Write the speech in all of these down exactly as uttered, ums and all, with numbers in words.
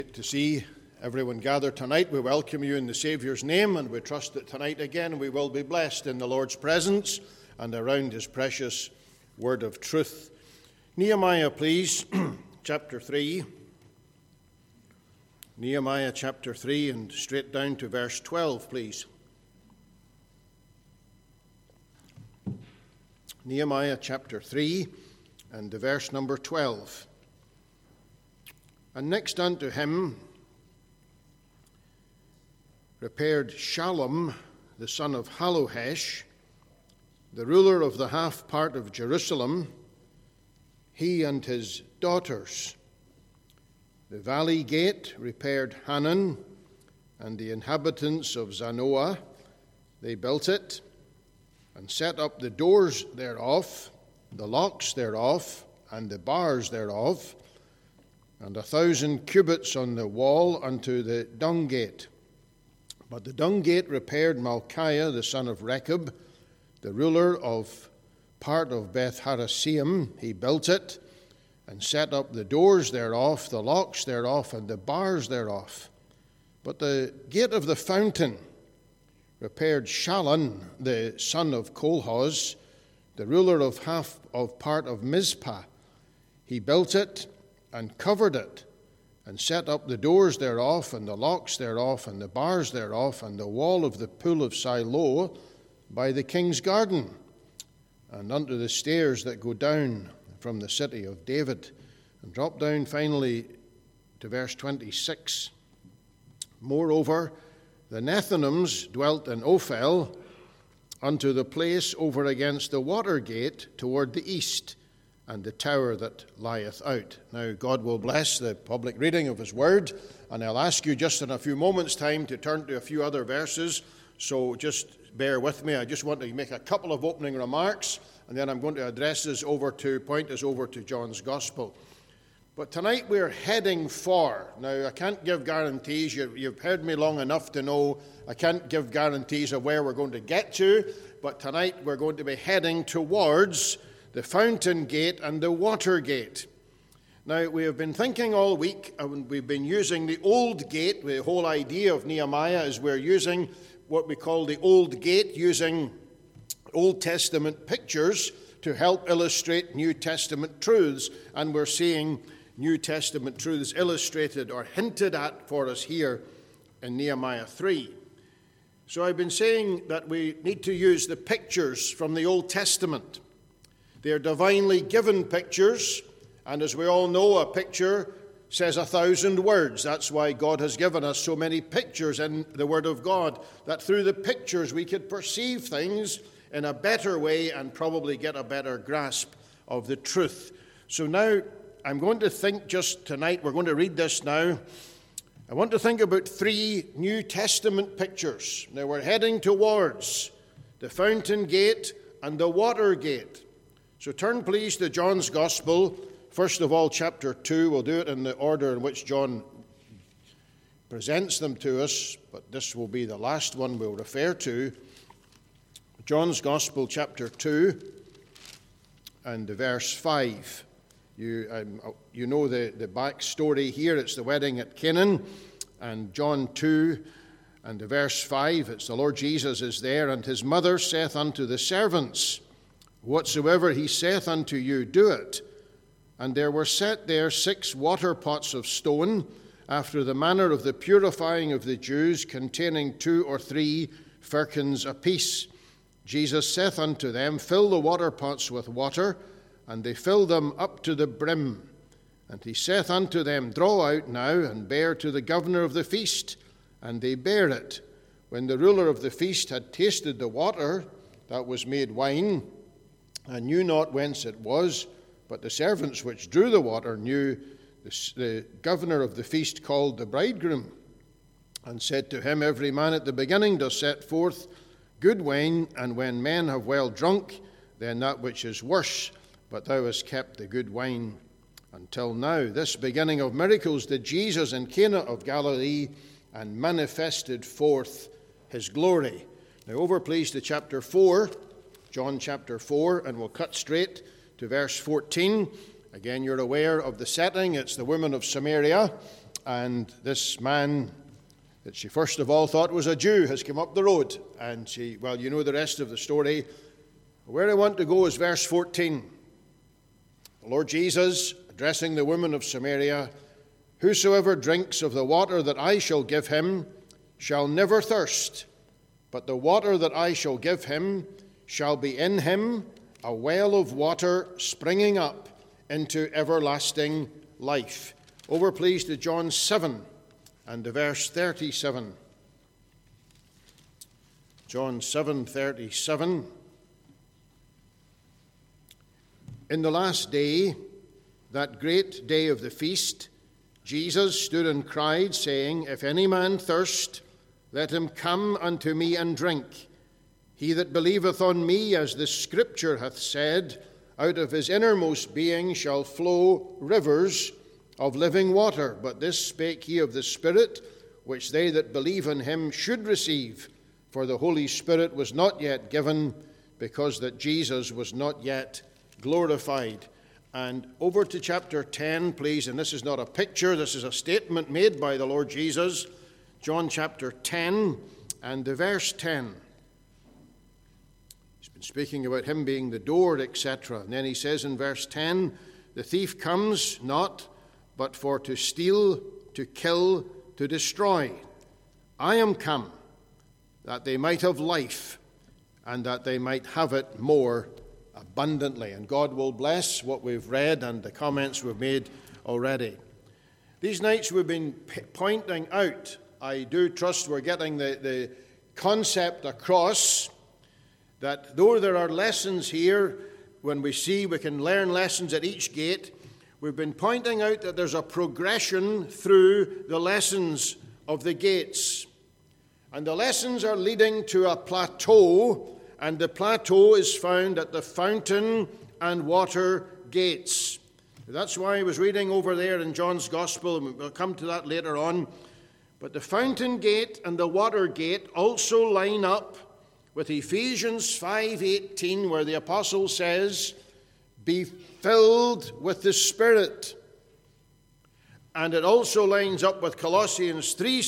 To see everyone gathered tonight, we welcome you in the Saviour's name, and we trust that tonight again we will be blessed in the Lord's presence and around his precious word of truth. Nehemiah, please, chapter three. Nehemiah chapter three, and straight down to verse twelve, please. Nehemiah chapter three, and the verse number twelve. And next unto him repaired Shallum, the son of Hallohesh, the ruler of the half part of Jerusalem, he and his daughters. The valley gate repaired Hanan and the inhabitants of Zanoah. They built it and set up the doors thereof, the locks thereof, and the bars thereof, and a thousand cubits on the wall unto the dung gate. But the dung gate repaired Malchiah, the son of Rechab, the ruler of part of Beth Haraseim. He built it and set up the doors thereof, the locks thereof, and the bars thereof. But the gate of the fountain repaired Shallun, the son of Kolhoz, the ruler of half of part of Mizpah. He built it and covered it, and set up the doors thereof, and the locks thereof, and the bars thereof, and the wall of the pool of Siloah by the king's garden, and unto the stairs that go down from the city of David. And drop down finally to verse twenty-six. Moreover, the Nethinims dwelt in Ophel, unto the place over against the water gate toward the east, and the tower that lieth out. Now, God will bless the public reading of his word, and I'll ask you just in a few moments' time to turn to a few other verses, so just bear with me. I just want to make a couple of opening remarks, and then I'm going to address this over to, point us over to John's Gospel. But tonight we're heading for, now I can't give guarantees, you, you've heard me long enough to know I can't give guarantees of where we're going to get to, but tonight we're going to be heading towards the fountain gate and the water gate. Now, we have been thinking all week, and we've been using the old gate. The whole idea of Nehemiah is we're using what we call the old gate, using Old Testament pictures to help illustrate New Testament truths. And we're seeing New Testament truths illustrated or hinted at for us here in Nehemiah three. So I've been saying that we need to use the pictures from the Old Testament. They're divinely given pictures, and as we all know, a picture says a thousand words. That's why God has given us so many pictures in the Word of God, that through the pictures we could perceive things in a better way and probably get a better grasp of the truth. So now I'm going to think just tonight, we're going to read this now. I want to think about three New Testament pictures. Now we're heading towards the fountain gate and the water gate. So turn, please, to John's Gospel. First of all, chapter two. We'll do it in the order in which John presents them to us, but this will be the last one we'll refer to. John's Gospel, chapter two, and verse five. You, um, you know the, the back story here. It's the wedding at Canaan, and John two, and the verse five, it's the Lord Jesus is there, and his mother saith unto the servants, Whatsoever he saith unto you, do it. And there were set there six water pots of stone, after the manner of the purifying of the Jews, containing two or three firkins apiece. Jesus saith unto them, Fill the water pots with water, and they filled them up to the brim. And he saith unto them, Draw out now, and bear to the governor of the feast. And they bare it. When the ruler of the feast had tasted the water that was made wine, and knew not whence it was, but the servants which drew the water knew. The, the governor of the feast called the bridegroom, and said to him, Every man at the beginning does set forth good wine, and when men have well drunk, then that which is worse, but thou hast kept the good wine until now. This beginning of miracles did Jesus in Cana of Galilee, and manifested forth his glory. Now over, please, to chapter four. John chapter four, and we'll cut straight to verse fourteen. Again, you're aware of the setting. It's the women of Samaria, and this man that she first of all thought was a Jew has come up the road. And she, well, you know the rest of the story. Where I want to go is verse fourteen. The Lord Jesus, addressing the woman of Samaria, "Whosoever drinks of the water that I shall give him shall never thirst, but the water that I shall give him shall be in him a well of water springing up into everlasting life." Over, please, to John seven and to verse thirty-seven. John seven thirty-seven. "In the last day, that great day of the feast, Jesus stood and cried, saying, If any man thirst, let him come unto me and drink. He that believeth on me, as the Scripture hath said, out of his innermost being shall flow rivers of living water. But this spake he of the Spirit, which they that believe on him should receive. For the Holy Spirit was not yet given, because that Jesus was not yet glorified." And over to chapter ten, please. And this is not a picture, this is a statement made by the Lord Jesus. John chapter ten and the verse ten. He's been speaking about him being the door, et cetera. And then he says in verse ten, "The thief comes not but for to steal, to kill, to destroy. I am come that they might have life, and that they might have it more abundantly." And God will bless what we've read and the comments we've made already. These nights we've been p- pointing out, I do trust we're getting the, the concept across, that though there are lessons here, when we see we can learn lessons at each gate, we've been pointing out that there's a progression through the lessons of the gates. And the lessons are leading to a plateau, and the plateau is found at the fountain and water gates. That's why I was reading over there in John's Gospel, and we'll come to that later on. But the fountain gate and the water gate also line up with Ephesians five eighteen, where the apostle says, "Be filled with the Spirit." And it also lines up with Colossians three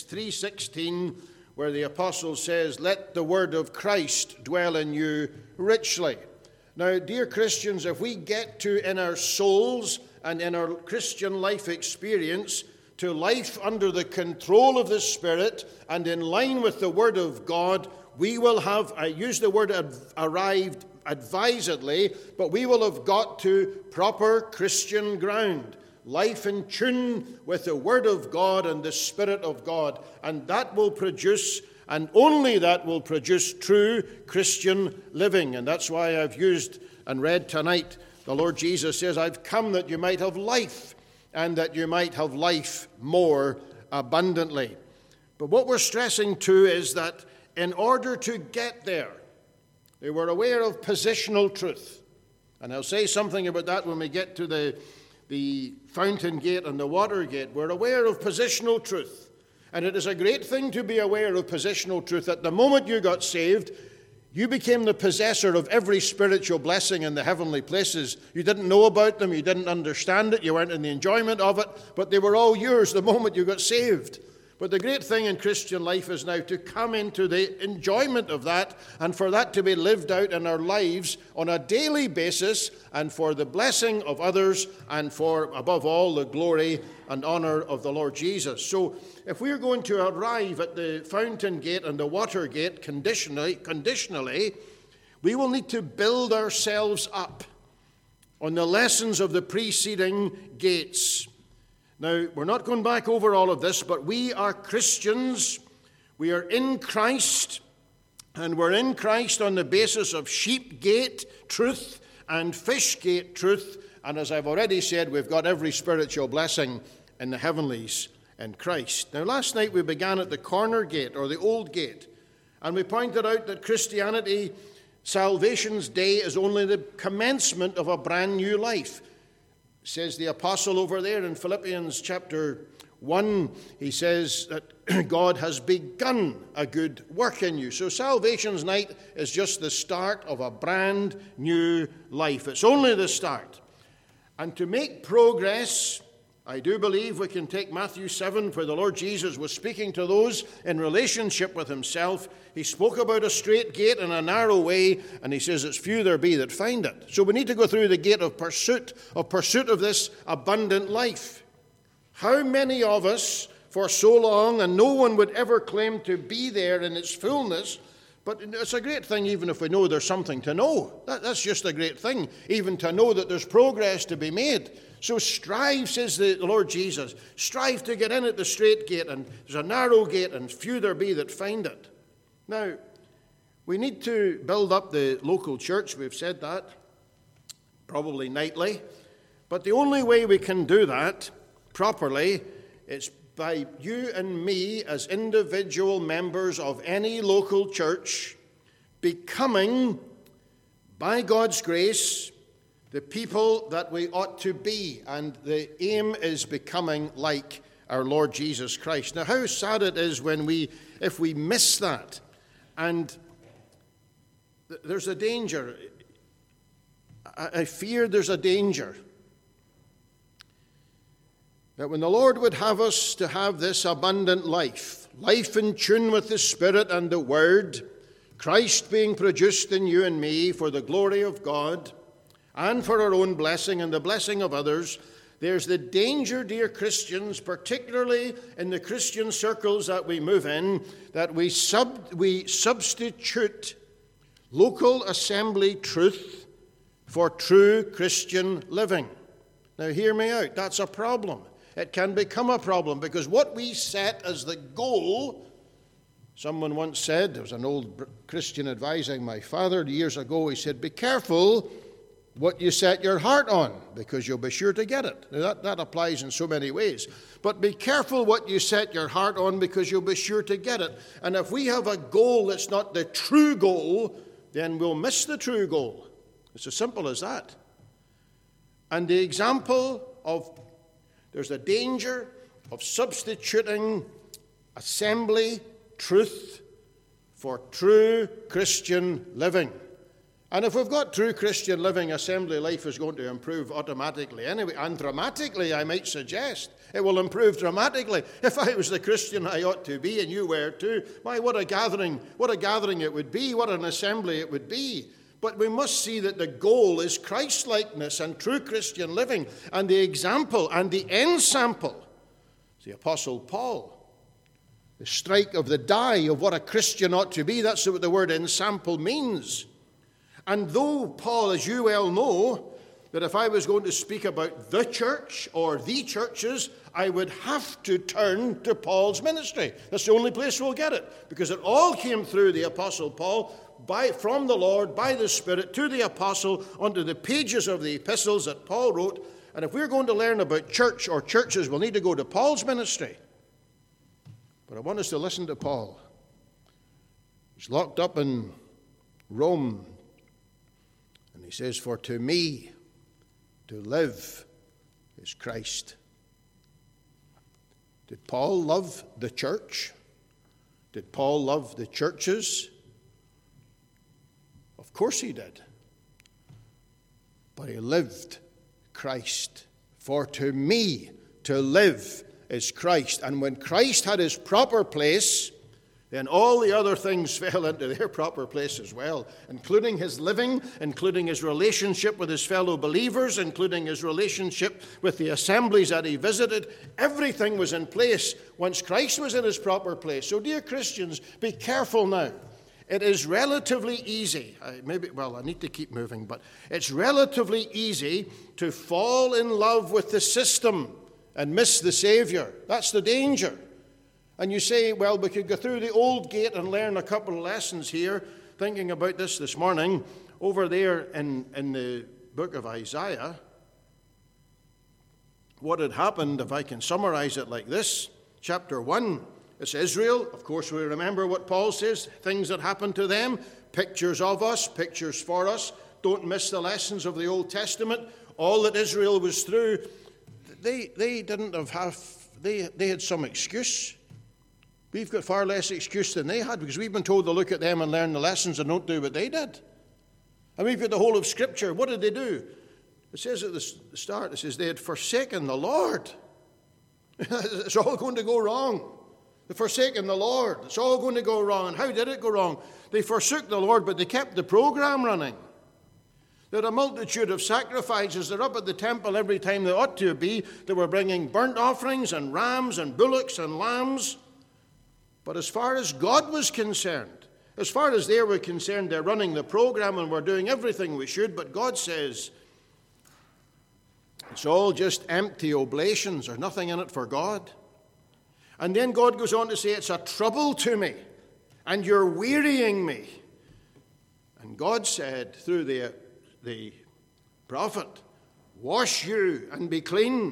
sixteen, where the apostle says, "Let the word of Christ dwell in you richly." Now, dear Christians, if we get to, in our souls and in our Christian life experience, to life under the control of the Spirit and in line with the Word of God, we will have, I use the word arrived advisedly, but we will have got to proper Christian ground. Life in tune with the Word of God and the Spirit of God. And that will produce, and only that will produce, true Christian living. And that's why I've used and read tonight, the Lord Jesus says, "I've come that you might have life, and that you might have life more abundantly." But what we're stressing too is that in order to get there, they were aware of positional truth. And I'll say something about that when we get to the, the fountain gate and the water gate. We're aware of positional truth. And it is a great thing to be aware of positional truth. At the moment you got saved, you became the possessor of every spiritual blessing in the heavenly places. You didn't know about them, you didn't understand it, you weren't in the enjoyment of it, but they were all yours the moment you got saved. But the great thing in Christian life is now to come into the enjoyment of that, and for that to be lived out in our lives on a daily basis, and for the blessing of others, and for, above all, the glory and honor of the Lord Jesus. So if we're going to arrive at the fountain gate and the water gate conditionally, conditionally, we will need to build ourselves up on the lessons of the preceding gates. Now, we're not going back over all of this, but we are Christians. We are in Christ, and we're in Christ on the basis of sheep gate truth and fish gate truth. And as I've already said, we've got every spiritual blessing in the heavenlies in Christ. Now, last night we began at the corner gate, or the old gate, and we pointed out that Christianity, salvation's day, is only the commencement of a brand new life. Says the apostle over there in Philippians chapter one, he says that God has begun a good work in you. So salvation's night is just the start of a brand new life. It's only the start. And to make progress I do believe we can take Matthew seven, where the Lord Jesus was speaking to those in relationship with himself. He spoke about a straight gate and a narrow way, and he says it's few there be that find it. So we need to go through the gate of pursuit, of pursuit of this abundant life. How many of us for so long, and no one would ever claim to be there in its fullness, but it's a great thing even if we know there's something to know. That, that's just a great thing, even to know that there's progress to be made. So strive, says the Lord Jesus, strive to get in at the straight gate, and there's a narrow gate, and few there be that find it. Now, we need to build up the local church. We've said that, probably nightly. But the only way we can do that properly is by you and me as individual members of any local church becoming, by God's grace, the people that we ought to be. And the aim is becoming like our Lord Jesus Christ. Now, how sad it is when we, if we miss that. And th- there's a danger. I, I fear there's a danger that when the Lord would have us to have this abundant life, life in tune with the Spirit and the Word, Christ being produced in you and me for the glory of God and for our own blessing and the blessing of others, there's the danger, dear Christians, particularly in the Christian circles that we move in, that we, sub, we substitute local assembly truth for true Christian living. Now, hear me out. That's a problem. It can become a problem because what we set as the goal, someone once said, there was an old Christian advising my father years ago, he said, be careful what you set your heart on because you'll be sure to get it. Now, that, that applies in so many ways. But be careful what you set your heart on because you'll be sure to get it. And if we have a goal that's not the true goal, then we'll miss the true goal. It's as simple as that. And the example of There's a danger of substituting assembly truth for true Christian living. And if we've got true Christian living, assembly life is going to improve automatically anyway. And dramatically, I might suggest. It will improve dramatically. If I was the Christian I ought to be, and you were too, my, what a gathering, what a gathering it would be, what an assembly it would be. But we must see that the goal is Christ-likeness and true Christian living. And the example and the ensample is the Apostle Paul. The strike of the die of what a Christian ought to be. That's what the word ensample means. And though Paul, as you well know, that if I was going to speak about the church or the churches, I would have to turn to Paul's ministry. That's the only place we'll get it, because it all came through the Apostle Paul, by, from the Lord, by the Spirit, to the Apostle, onto the pages of the epistles that Paul wrote. And if we're going to learn about church or churches, we'll need to go to Paul's ministry. But I want us to listen to Paul. He's locked up in Rome. And he says, for to me, to live is Christ. Did Paul love the church? Did Paul love the churches? Of course he did. But he lived Christ. For to me, to live is Christ. And when Christ had his proper place, then all the other things fell into their proper place as well, including his living, including his relationship with his fellow believers, including his relationship with the assemblies that he visited. Everything was in place once Christ was in his proper place. So, dear Christians, be careful now. It is relatively easy, uh, maybe, well, I need to keep moving, but it's relatively easy to fall in love with the system and miss the Savior. That's the danger. And you say, well, we could go through the old gate and learn a couple of lessons here. Thinking about this this morning, over there in, in the book of Isaiah, what had happened, if I can summarize it like this, chapter one, it's Israel. Of course, we remember what Paul says, things that happened to them, pictures of us, pictures for us. Don't miss the lessons of the Old Testament. All that Israel was through, they, they didn't have, have they, they had some excuse. We've got far less excuse than they had because we've been told to look at them and learn the lessons and don't do what they did. And we've got the whole of Scripture. What did they do? It says at the start, it says they had forsaken the Lord. It's all going to go wrong. They've forsaken the Lord. It's all going to go wrong. And how did it go wrong? They forsook the Lord, but they kept the program running. There are a multitude of sacrifices. They're up at the temple every time they ought to be. They were bringing burnt offerings and rams and bullocks and lambs. But as far as God was concerned, as far as they were concerned, they're running the program and we're doing everything we should. But God says, it's all just empty oblations. There's nothing in it for God. And then God goes on to say, it's a trouble to me, and you're wearying me. And God said through the, the prophet, wash you and be clean.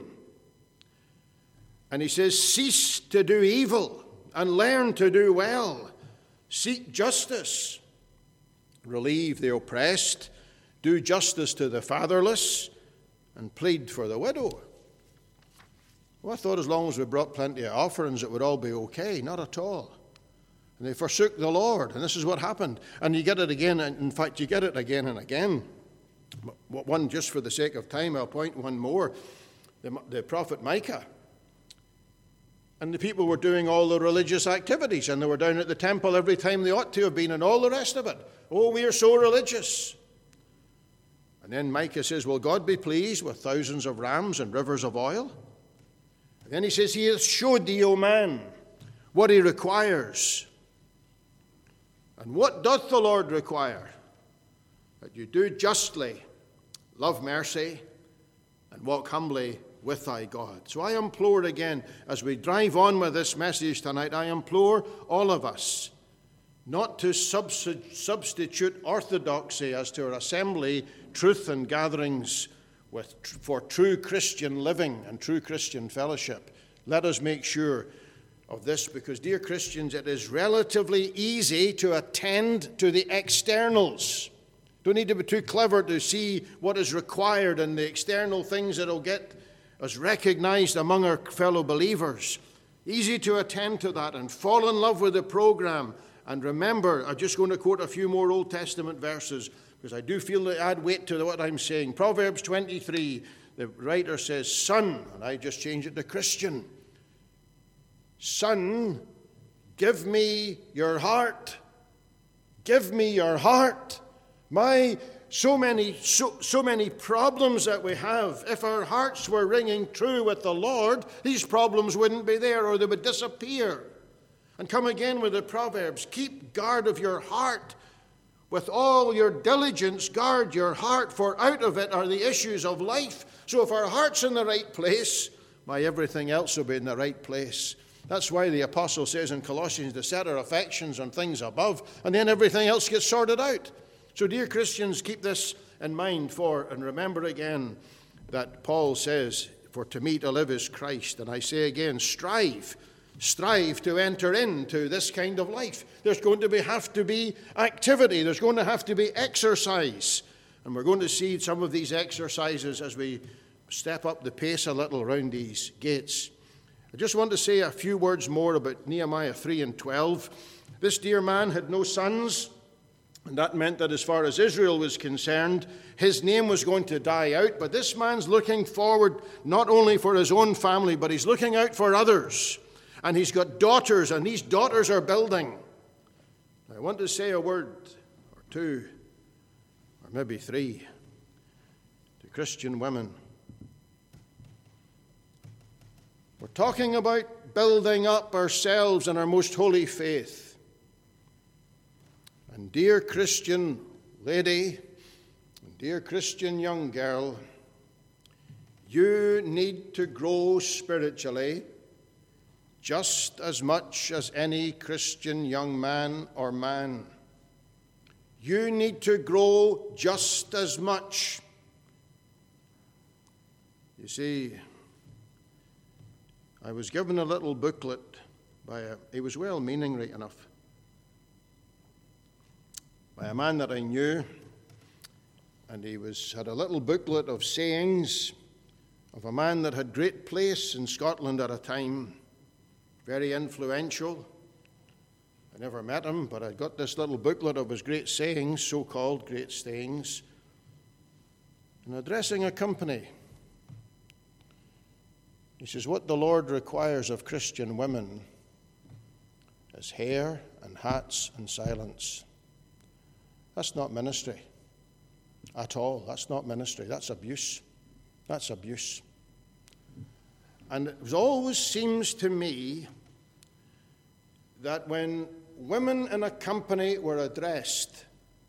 And he says, cease to do evil and learn to do well. Seek justice. Relieve the oppressed. Do justice to the fatherless. And plead for the widow. Well, I thought as long as we brought plenty of offerings, it would all be okay. Not at all. And they forsook the Lord, and this is what happened. And you get it again, and in fact, you get it again and again. One, just for the sake of time, I'll point one more. The, the prophet Micah. And the people were doing all the religious activities, and they were down at the temple every time they ought to have been, and all the rest of it. Oh, we are so religious. And then Micah says, will God be pleased with thousands of rams and rivers of oil? And then he says, he hath showed thee, O man, what he requires. And what doth the Lord require? That you do justly, love mercy, and walk humbly with thy God. So I implore again, as we drive on with this message tonight, I implore all of us not to substitute orthodoxy as to our assembly, truth and gatherings with, for true Christian living and true Christian fellowship. Let us make sure of this, because, dear Christians, it is relatively easy to attend to the externals. Don't need to be too clever to see what is required and the external things that will get us recognized among our fellow believers. Easy to attend to that and fall in love with the program. And remember, I'm just going to quote a few more Old Testament verses, because I do feel to add weight to what I'm saying. Proverbs twenty-three, the writer says, son, and I just change it to Christian. Son, give me your heart. Give me your heart. My, so many, so, so many problems that we have. If our hearts were ringing true with the Lord, these problems wouldn't be there, or they would disappear. And come again with the Proverbs. Keep guard of your heart. With all your diligence, guard your heart, for out of it are the issues of life. So if our heart's in the right place, my everything else will be in the right place. That's why the apostle says in Colossians to set our affections on things above, and then everything else gets sorted out. So, dear Christians, keep this in mind for, and remember again that Paul says, for to me to live is Christ. And I say again, strive. Strive to enter into this kind of life. There's going to be, have to be activity. There's going to have to be exercise. And we're going to see some of these exercises as we step up the pace a little around these gates. I just want to say a few words more about Nehemiah three and twelve. This dear man had no sons, and that meant that as far as Israel was concerned, his name was going to die out. But this man's looking forward not only for his own family, but he's looking out for others. And he's got daughters, and these daughters are building. I want to say a word or two, or maybe three, to Christian women. We're talking about building up ourselves in our most holy faith. And dear Christian lady, and dear Christian young girl, you need to grow spiritually just as much as any Christian young man or man. You need to grow just as much. You see, I was given a little booklet by a, he was well-meaning right enough, by a man that I knew, and he was had a little booklet of sayings of a man that had great place in Scotland at a time, very influential. I never met him, but I got this little booklet of his great sayings, so-called great sayings, and addressing a company. He says, what the Lord requires of Christian women is hair and hats and silence. That's not ministry at all. That's not ministry. That's abuse. That's abuse. And it always seems to me that when women in a company were addressed,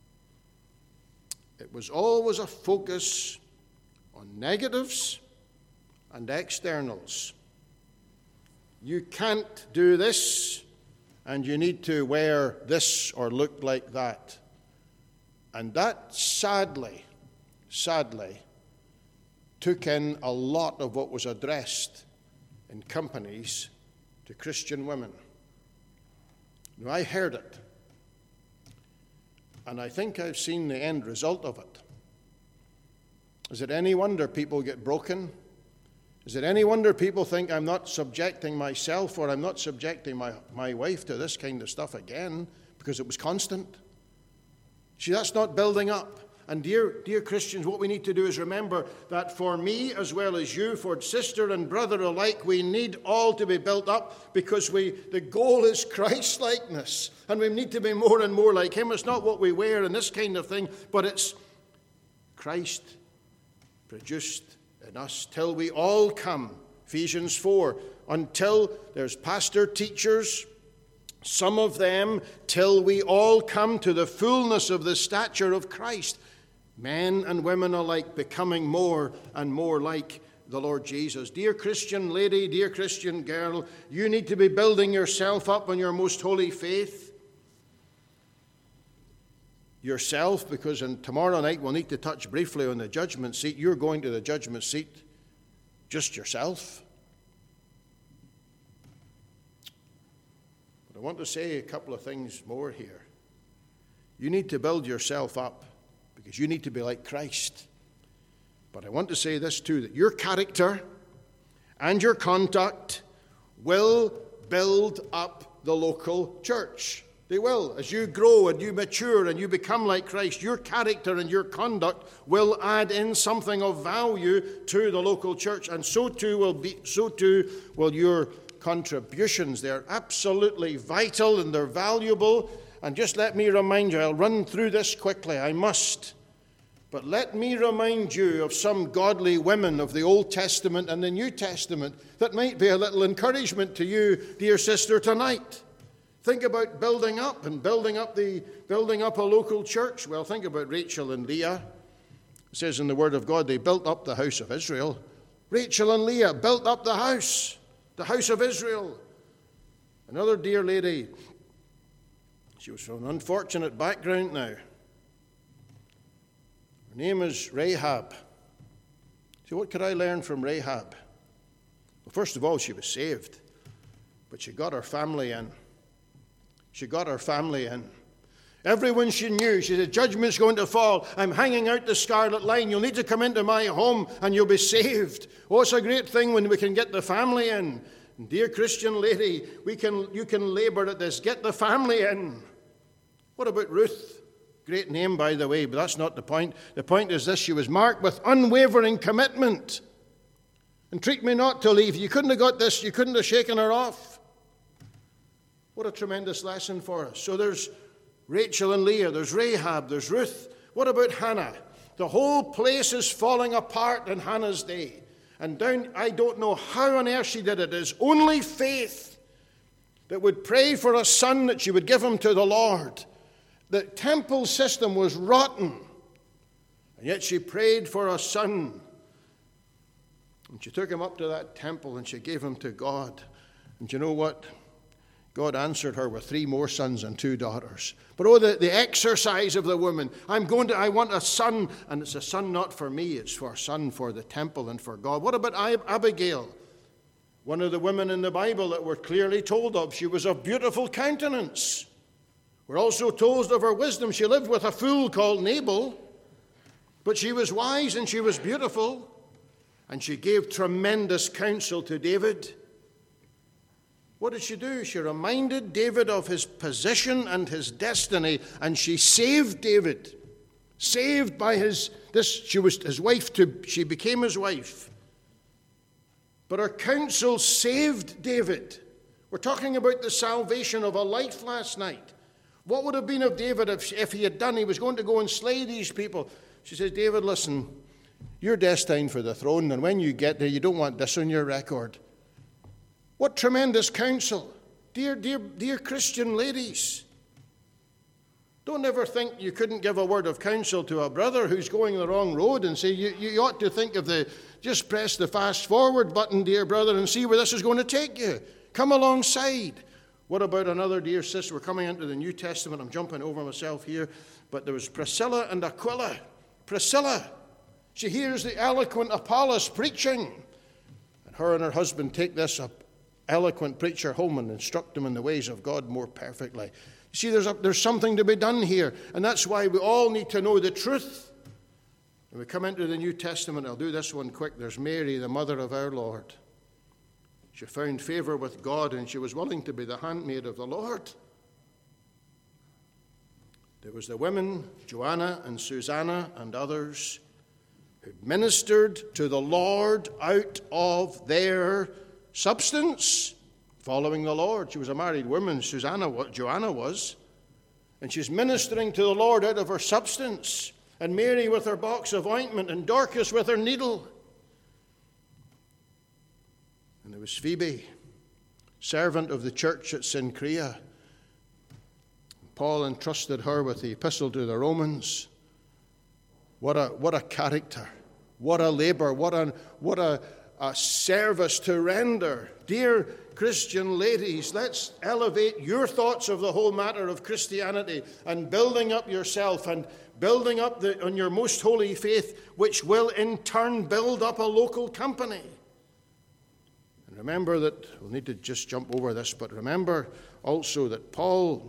it was always a focus on negatives and externals. You can't do this, and you need to wear this or look like that. And that sadly, sadly, took in a lot of what was addressed in companies to Christian women. Now, I heard it, and I think I've seen the end result of it. Is it any wonder people get broken? Is it any wonder people think I'm not subjecting myself or I'm not subjecting my, my wife to this kind of stuff again because it was constant? See, that's not building up. And dear, dear Christians, what we need to do is remember that for me as well as you, for sister and brother alike, we need all to be built up because we the goal is Christ-likeness. And we need to be more and more like him. It's not what we wear and this kind of thing, but it's Christ produced in us till we all come. Ephesians four, until there's pastor teachers, some of them, till we all come to the fullness of the stature of Christ. Men and women alike becoming more and more like the Lord Jesus. Dear Christian lady, dear Christian girl, you need to be building yourself up on your most holy faith. Yourself, because in tomorrow night we'll need to touch briefly on the judgment seat. You're going to the judgment seat just yourself. But I want to say a couple of things more here. You need to build yourself up because you need to be like Christ. But I want to say this too, that your character and your conduct will build up the local church. They will. As you grow and you mature and you become like Christ, your character and your conduct will add in something of value to the local church. And so too will be, so too will your contributions. They're absolutely vital and they're valuable. And just let me remind you, I'll run through this quickly, I must. But let me remind you of some godly women of the Old Testament and the New Testament that might be a little encouragement to you, dear sister, tonight. Think about building up and building up the building up a local church. Well, think about Rachel and Leah. It says in the Word of God, they built up the house of Israel. Rachel and Leah built up the house, the house of Israel. Another dear lady, she was from an unfortunate background now. Her name is Rahab. So what could I learn from Rahab? Well, first of all, she was saved, but she got her family in. She got her family in. Everyone she knew, she said, judgment's going to fall. I'm hanging out the scarlet line. You'll need to come into my home and you'll be saved. Oh, it's a great thing when we can get the family in. And dear Christian lady, we can, you can labor at this. Get the family in. What about Ruth? Great name, by the way, but that's not the point. The point is this, she was marked with unwavering commitment. Entreat me not to leave. You couldn't have got this, you couldn't have shaken her off. What a tremendous lesson for us. So there's Rachel and Leah, there's Rahab, there's Ruth. What about Hannah? The whole place is falling apart in Hannah's day. And down, I don't know how on earth she did it. It's only faith that would pray for a son that she would give him to the Lord. The temple system was rotten. And yet she prayed for a son. And she took him up to that temple and she gave him to God. And you know what? God answered her with three more sons and two daughters. But oh, the, the exercise of the woman. I'm going to, I want a son, and it's a son not for me, it's for a son for the temple and for God. What about Abigail? One of the women in the Bible that we're clearly told of. She was of beautiful countenance. We're also told of her wisdom. She lived with a fool called Nabal, but she was wise and she was beautiful, and she gave tremendous counsel to David. What did she do? She reminded David of his position and his destiny, and she saved David. Saved by his, this, she was his wife, to, she became his wife. But her counsel saved David. We're talking about the salvation of a life last night. What would have been of David if, if he had done, he was going to go and slay these people. She says, David, listen, you're destined for the throne, and when you get there, you don't want this on your record. What tremendous counsel. Dear, dear, dear Christian ladies, don't ever think you couldn't give a word of counsel to a brother who's going the wrong road and say, you, you ought to think of the, just press the fast forward button, dear brother, and see where this is going to take you. Come alongside. What about another dear sister? We're coming into the New Testament. I'm jumping over myself here. But there was Priscilla and Aquila. Priscilla, she hears the eloquent Apollos preaching. And her and her husband take this eloquent preacher home and instruct him in the ways of God more perfectly. You see, there's, a, there's something to be done here. And that's why we all need to know the truth. When we come into the New Testament, I'll do this one quick. There's Mary, the mother of our Lord. She found favor with God, and she was willing to be the handmaid of the Lord. There was the women, Joanna and Susanna and others, who ministered to the Lord out of their substance, following the Lord. She was a married woman, Susanna, Joanna was, and she's ministering to the Lord out of her substance. And Mary with her box of ointment, and Dorcas with her needle. And there was Phoebe, servant of the church at Cenchrea. Paul entrusted her with the epistle to the Romans. What a, what a character. What a labor. What, a, what a, a service to render. Dear Christian ladies, let's elevate your thoughts of the whole matter of Christianity and building up yourself and building up the, on your most holy faith, which will in turn build up a local company. Remember that, we'll need to just jump over this, but remember also that Paul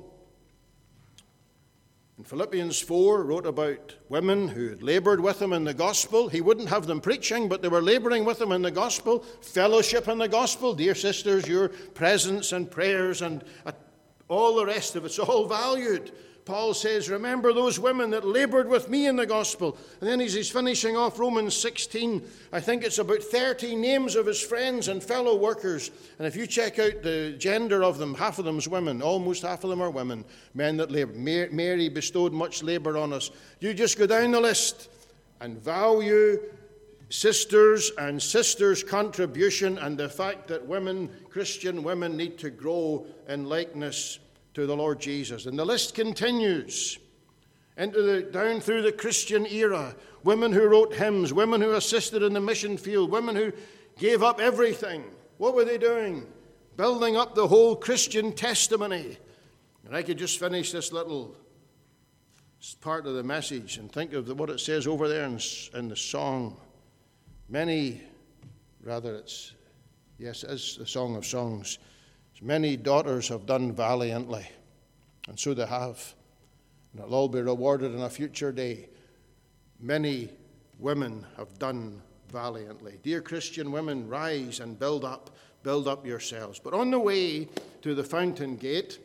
in Philippians four wrote about women who had labored with him in the gospel. He wouldn't have them preaching, but they were laboring with him in the gospel, fellowship in the gospel. Dear sisters, your presence and prayers and all the rest of it's all valued. Paul says, remember those women that labored with me in the gospel. And then as he's finishing off Romans sixteen, I think it's about thirty names of his friends and fellow workers. And if you check out the gender of them, half of them's women. Almost half of them are women, men that labor. Mary bestowed much labor on us. You just go down the list and value sisters and sisters' contribution and the fact that women, Christian women, need to grow in likeness to the Lord Jesus. And the list continues into the, down through the Christian era. Women who wrote hymns, women who assisted in the mission field, women who gave up everything. What were they doing? Building up the whole Christian testimony. And I could just finish this little part of the message and think of the, what it says over there in, in the song. Many, rather it's, yes, it is the Song of Songs. Many daughters have done valiantly, and so they have, and it'll all be rewarded in a future day. Many women have done valiantly. Dear Christian women, rise and build up, build up yourselves. But on the way to the fountain gate,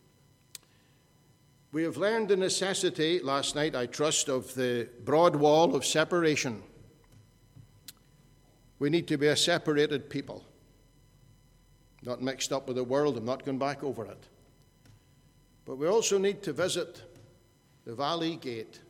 we have learned the necessity, last night I trust, of the broad wall of separation. We need to be a separated people. Not mixed up with the world. I'm not going back over it. But we also need to visit the valley gate.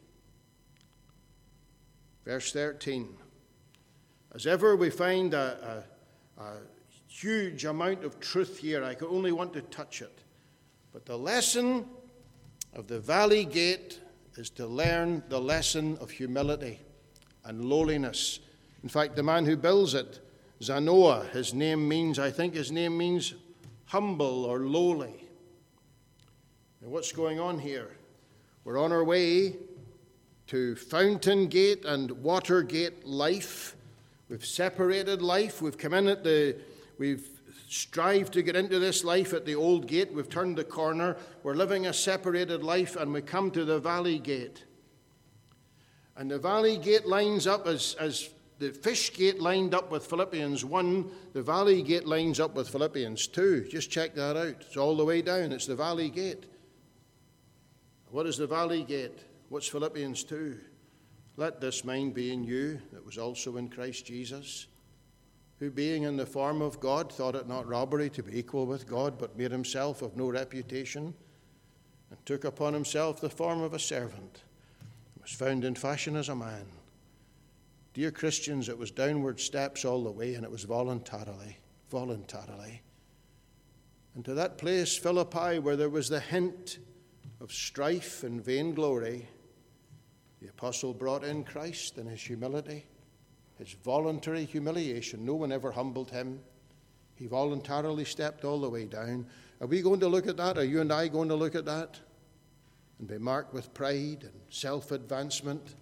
Verse thirteen. As ever, we find a, a, a huge amount of truth here. I could only want to touch it. But the lesson of the valley gate is to learn the lesson of humility and lowliness. In fact, the man who builds it, Zanoah, his name means, I think his name means humble or lowly. And what's going on here? We're on our way to Fountain Gate and Watergate life. We've separated life. We've come in at the, we've strived to get into this life at the old gate. We've turned the corner. We're living a separated life, and we come to the valley gate. And the valley gate lines up as, as the fish gate lined up with Philippians one, the valley gate lines up with Philippians two. Just check that out. It's all the way down. It's the valley gate. What is the valley gate? What's Philippians two? Let this mind be in you that was also in Christ Jesus, who being in the form of God thought it not robbery to be equal with God, but made himself of no reputation, and took upon himself the form of a servant, and was found in fashion as a man. Dear Christians, it was downward steps all the way, and it was voluntarily, voluntarily. And to that place, Philippi, where there was the hint of strife and vainglory, the apostle brought in Christ in his humility, his voluntary humiliation. No one ever humbled him. He voluntarily stepped all the way down. Are we going to look at that? Are you and I going to look at that and be marked with pride and self-advancement?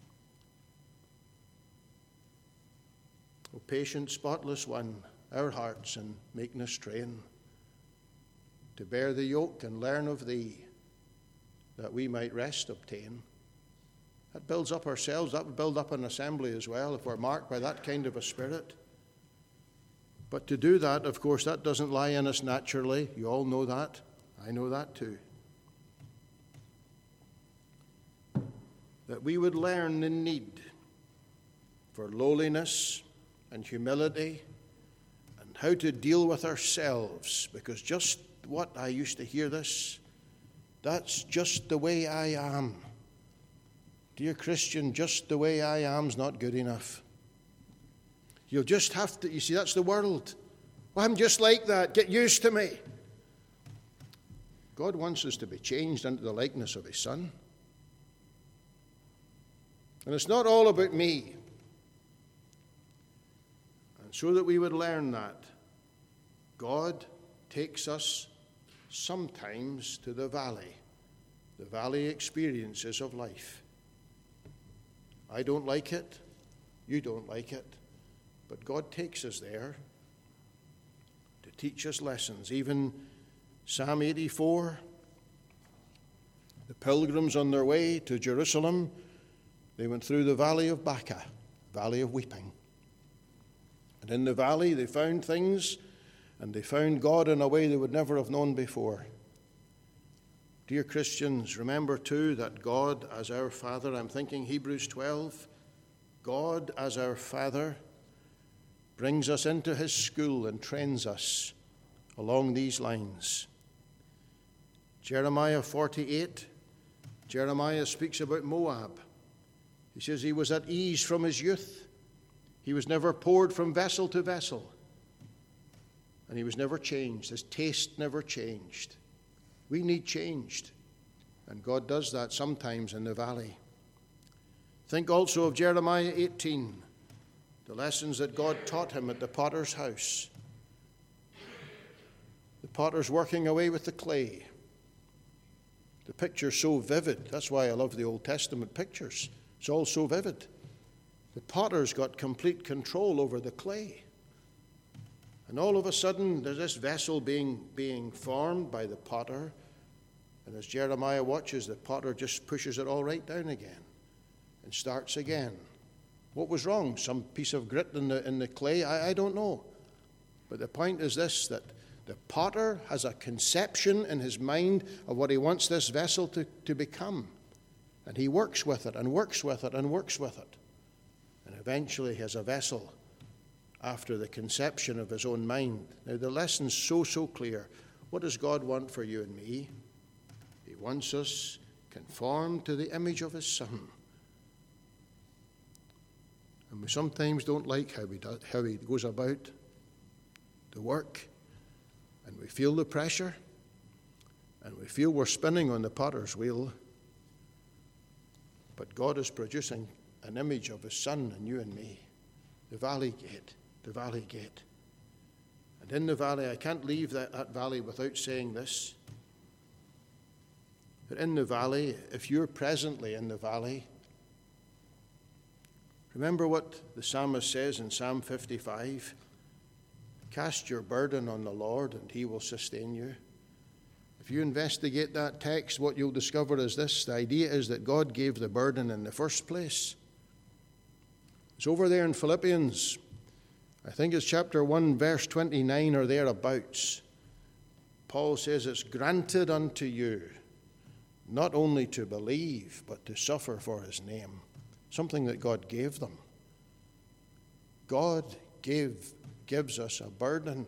O patient, spotless one, our hearts in meekness train, to bear the yoke and learn of thee, that we might rest obtain. That builds up ourselves. That would build up an assembly as well if we're marked by that kind of a spirit. But to do that, of course, that doesn't lie in us naturally. You all know that. I know that too. That we would learn the need for lowliness and humility and how to deal with ourselves. Because just what I used to hear this, that's just the way I am. Dear Christian, just the way I am is not good enough. You'll just have to, you see, that's the world. Well, I'm just like that. Get used to me. God wants us to be changed into the likeness of his Son. And it's not all about me. And so that we would learn that, God takes us sometimes to the valley, the valley experiences of life. I don't like it. You don't like it. But God takes us there to teach us lessons. Even Psalm eighty-four, the pilgrims on their way to Jerusalem, they went through the valley of Baca, valley of weeping. And in the valley they found things, and they found God in a way they would never have known before. Dear Christians, remember too that God as our Father, I'm thinking Hebrews twelve, God as our Father brings us into his school and trains us along these lines. Jeremiah forty-eight, Jeremiah speaks about Moab. He says he was at ease from his youth. He was never poured from vessel to vessel. And he was never changed. His taste never changed. We need changed. And God does that sometimes in the valley. Think also of Jeremiah eighteen, the lessons that God taught him at the potter's house. The potter's working away with the clay. The picture's so vivid. That's why I love the Old Testament pictures. It's all so vivid. The potter's got complete control over the clay. And all of a sudden, there's this vessel being, being formed by the potter. And as Jeremiah watches, the potter just pushes it all right down again and starts again. What was wrong? Some piece of grit in the, in the clay? I, I don't know. But the point is this, that the potter has a conception in his mind of what he wants this vessel to, to become. And he works with it and works with it and works with it. And eventually he has a vessel after the conception of his own mind. Now the lesson's so, so clear. What does God want for you and me? He wants us conformed to the image of his Son. And we sometimes don't like how he, does, how he goes about the work. And we feel the pressure. And we feel we're spinning on the potter's wheel. But God is producing an image of his Son in you and me. The valley gate. The valley gate. And in the valley, I can't leave that, that valley without saying this. That in the valley, if you're presently in the valley, remember what the psalmist says in Psalm fifty-five. Cast your burden on the Lord and he will sustain you. If you investigate that text, what you'll discover is this. The idea is that God gave the burden in the first place. It's over there in Philippians. I think it's chapter one, verse twenty-nine or thereabouts. Paul says it's granted unto you not only to believe, but to suffer for his name. Something that God gave them. God gave gives us a burden.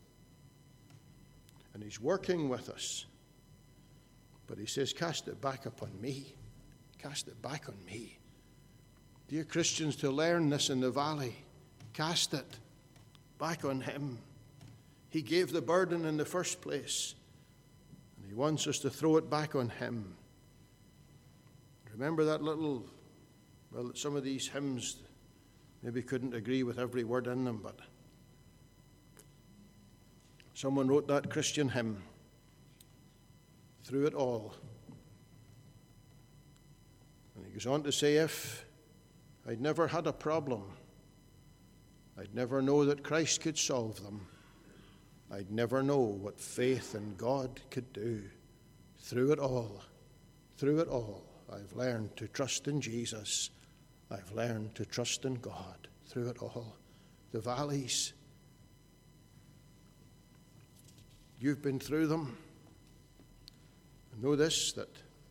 And he's working with us. But he says, cast it back upon me. Cast it back on me. Dear Christians, to learn this in the valley, cast it back on him. He gave the burden in the first place, and he wants us to throw it back on him. Remember that little, well, some of these hymns maybe couldn't agree with every word in them, but someone wrote that Christian hymn, Through It All. And he goes on to say, if I'd never had a problem, I'd never know that Christ could solve them. I'd never know what faith in God could do. Through it all, through it all, I've learned to trust in Jesus. I've learned to trust in God. Through it all. The valleys, you've been through them. Know this, that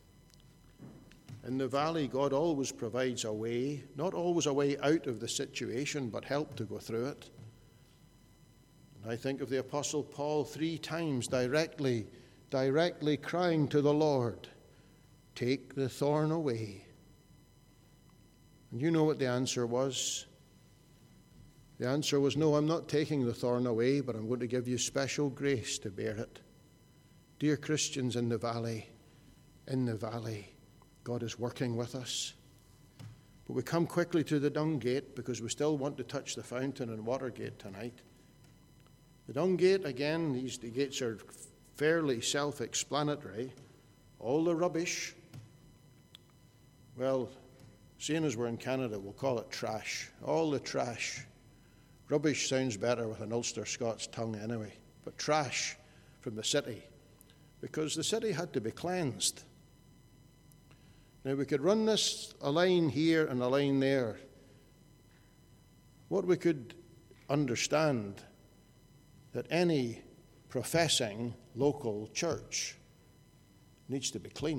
in the valley, God always provides a way, not always a way out of the situation, but help to go through it. And I think of the Apostle Paul three times directly, directly crying to the Lord, take the thorn away. And you know what the answer was? The answer was, no, I'm not taking the thorn away, but I'm going to give you special grace to bear it. Dear Christians in the valley, in the valley, God is working with us. But we come quickly to the dung gate because we still want to touch the fountain in Watergate tonight. The dung gate, again, these the gates are fairly self-explanatory. All the rubbish, well, seeing as we're in Canada, we'll call it trash. All the trash. Rubbish sounds better with an Ulster Scots tongue anyway. But trash from the city, because the city had to be cleansed. Now, we could run this a line here and a line there. What we could understand, that any professing local church needs to be clean.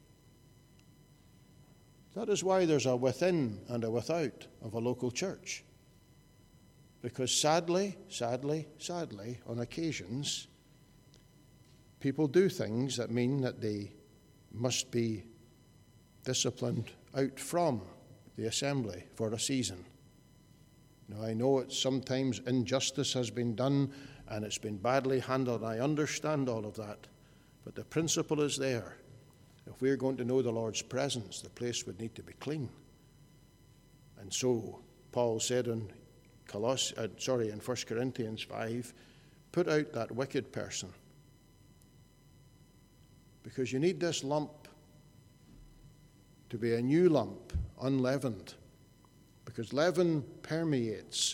That is why there's a within and a without of a local church. Because sadly, sadly, sadly, on occasions, people do things that mean that they must be disciplined out from the assembly for a season. Now, I know it's sometimes injustice has been done and it's been badly handled. I understand all of that. But the principle is there. If we're going to know the Lord's presence, the place would need to be clean. And so Paul said in Coloss- uh, sorry, in First Corinthians five, put out that wicked person. Because you need this lump to be a new lump, unleavened. Because leaven permeates.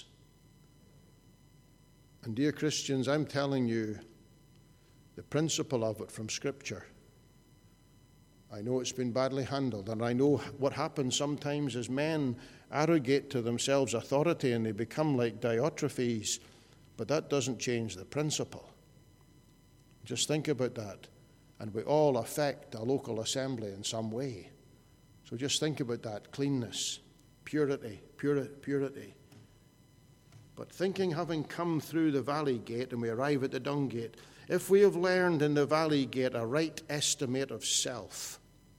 And dear Christians, I'm telling you the principle of it from Scripture. I know it's been badly handled, and I know what happens sometimes is men arrogate to themselves authority and they become like Diotrephes, but that doesn't change the principle. Just think about that. And we all affect a local assembly in some way. So just think about that, cleanness, purity, purity, purity. But thinking, having come through the valley gate and we arrive at the dung gate, if we have learned in the valley gate a right estimate of self,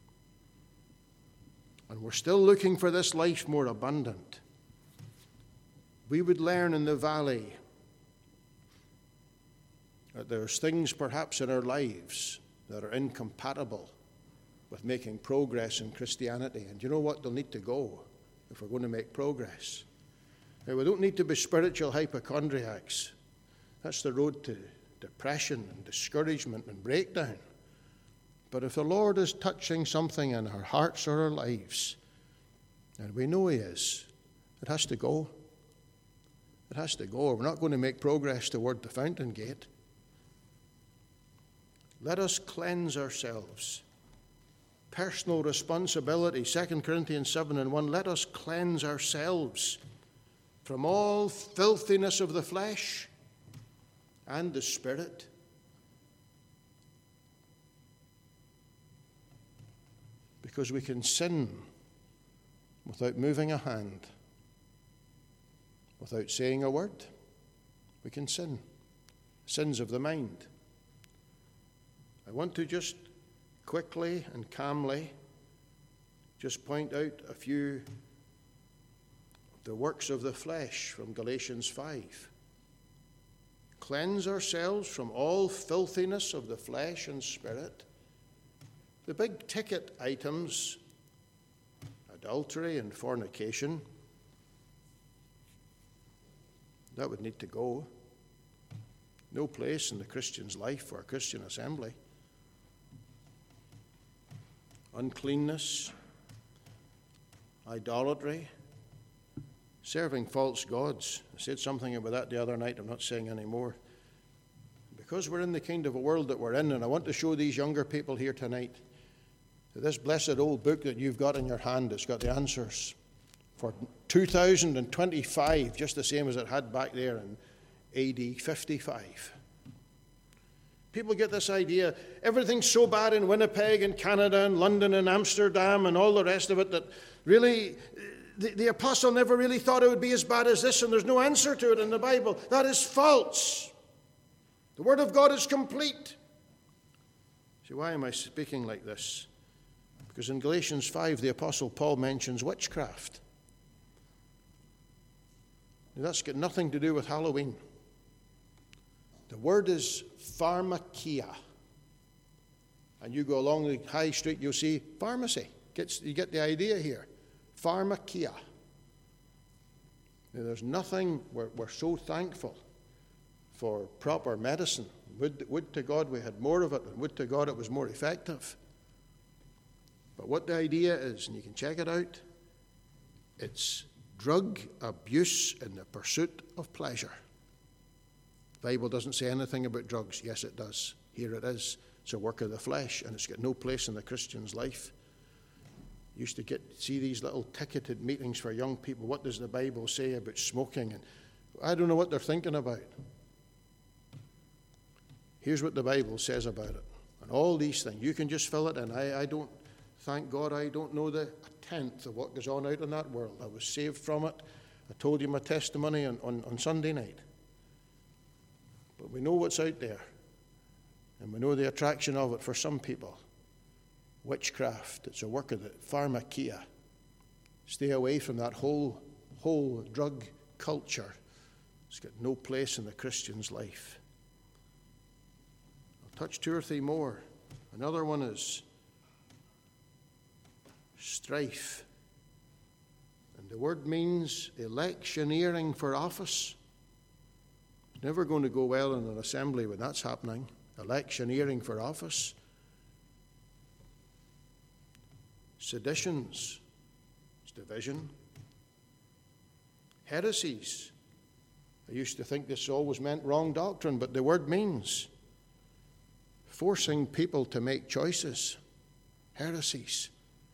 and we're still looking for this life more abundant, we would learn in the valley that there's things perhaps in our lives that are incompatible with making progress in Christianity. And you know what? They'll need to go if we're going to make progress. Now, we don't need to be spiritual hypochondriacs. That's the road to depression and discouragement and breakdown. But if the Lord is touching something in our hearts or our lives, and we know He is, it has to go. It has to go. We're not going to make progress toward the fountain gate. Let us cleanse ourselves. Personal responsibility, Second Corinthians seven and one, let us cleanse ourselves from all filthiness of the flesh and the spirit. Because we can sin without moving a hand, without saying a word, We can sin. Sins of the mind. I want to just quickly and calmly just point out a few of the works of the flesh from Galatians five. Cleanse ourselves from all filthiness of the flesh and spirit. The big ticket items, adultery and fornication, that would need to go. No place in the Christian's life for a Christian assembly. Uncleanness, idolatry, serving false gods. I said something about that the other night. I'm not saying any more. Because we're in the kind of a world that we're in, and I want to show these younger people here tonight that this blessed old book that you've got in your hand, it's got the answers for two thousand twenty-five, just the same as it had back there in A D fifty-five. People get this idea, everything's so bad in Winnipeg and Canada and London and Amsterdam and all the rest of it that really the, the apostle never really thought it would be as bad as this, and there's no answer to it in the Bible. That is false. The Word of God is complete. So why am I speaking like this? Because in Galatians five, the apostle Paul mentions witchcraft. Now, that's got nothing to do with Halloween. The word is pharmakia. And you go along the high street, you'll see pharmacy. Gets, you get the idea here. Pharmakia. Now, there's nothing, we're, we're so thankful for proper medicine. Would, would to God we had more of it, and would to God it was more effective. But what the idea is, and you can check it out, it's drug abuse in the pursuit of pleasure. The Bible doesn't say anything about drugs. Yes, it does. Here it is. It's a work of the flesh, and it's got no place in the Christian's life. You used to get see these little ticketed meetings for young people. What does the Bible say about smoking? And I don't know what they're thinking about. Here's what the Bible says about it. And all these things, you can just fill it in. I, I don't, thank God, I don't know the a tenth of what goes on out in that world. I was saved from it. I told you my testimony on, on, on Sunday night. But we know what's out there. And we know the attraction of it for some people. Witchcraft, it's a work of the pharmakia. Stay away from that whole, whole drug culture. It's got no place in the Christian's life. I'll touch two or three more. Another one is strife. And the word means electioneering for office. It's never going to go well in an assembly when that's happening. Electioneering for office. Seditions. It's division. Heresies. I used to think this always meant wrong doctrine, but the word means forcing people to make choices. Heresies.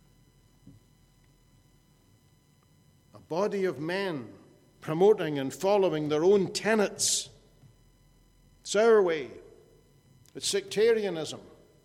A body of men promoting and following their own tenets. It's our way. It's sectarianism.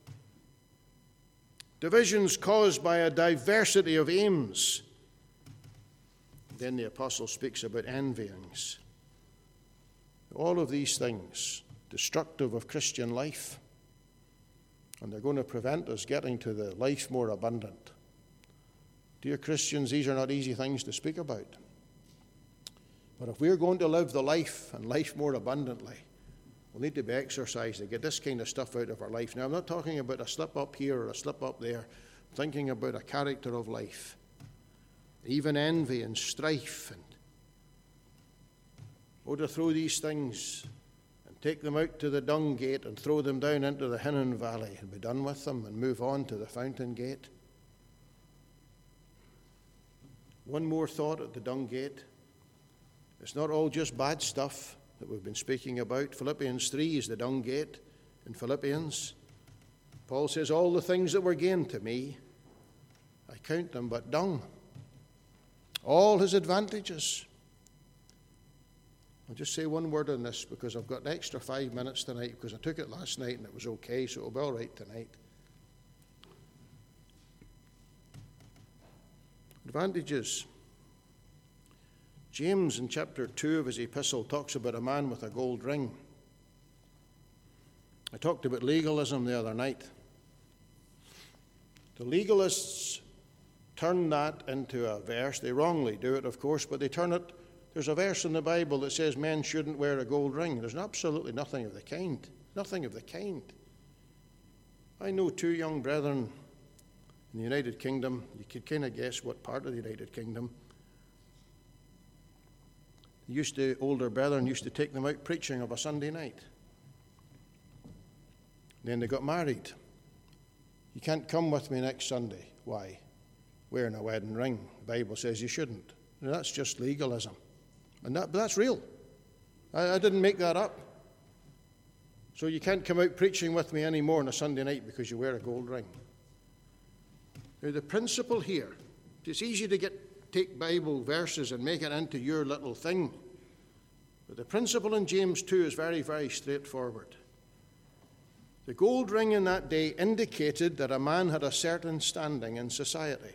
Divisions caused by a diversity of aims. Then the apostle speaks about envyings. All of these things, destructive of Christian life. And they're going to prevent us getting to the life more abundant. Dear Christians, these are not easy things to speak about. But if we're going to live the life and life more abundantly, we'll need to be exercised to get this kind of stuff out of our life. Now, I'm not talking about a slip up here or a slip up there. I'm thinking about a character of life. Even envy and strife. And oh, to throw these things and take them out to the dung gate and throw them down into the Hinnon Valley and be done with them and move on to the fountain gate. One more thought at the dung gate. It's not all just bad stuff that we've been speaking about. Philippians three is the dung gate in Philippians. Paul says, all the things that were gain to me, I count them but dung. All his advantages. I'll just say one word on this because I've got an extra five minutes tonight because I took it last night and it was okay, so it'll be all right tonight. Advantages. James, in chapter two of his epistle, talks about a man with a gold ring. I talked about legalism the other night. The legalists turn that into a verse. They wrongly do it, of course, but they turn it. There's a verse in the Bible that says men shouldn't wear a gold ring. There's absolutely nothing of the kind. Nothing of the kind. I know two young brethren in the United Kingdom. You could kind of guess what part of the United Kingdom. Used to, older brethren used to take them out preaching of a Sunday night. Then they got married. You can't come with me next Sunday. Why? Wearing a wedding ring. The Bible says you shouldn't. Now, that's just legalism. And that, but that's real. I, I didn't make that up. So you can't come out preaching with me anymore on a Sunday night because you wear a gold ring. Now, the principle here, it's easy to get take Bible verses and make it into your little thing. But the principle in James two is very, very straightforward. The gold ring in that day indicated that a man had a certain standing in society.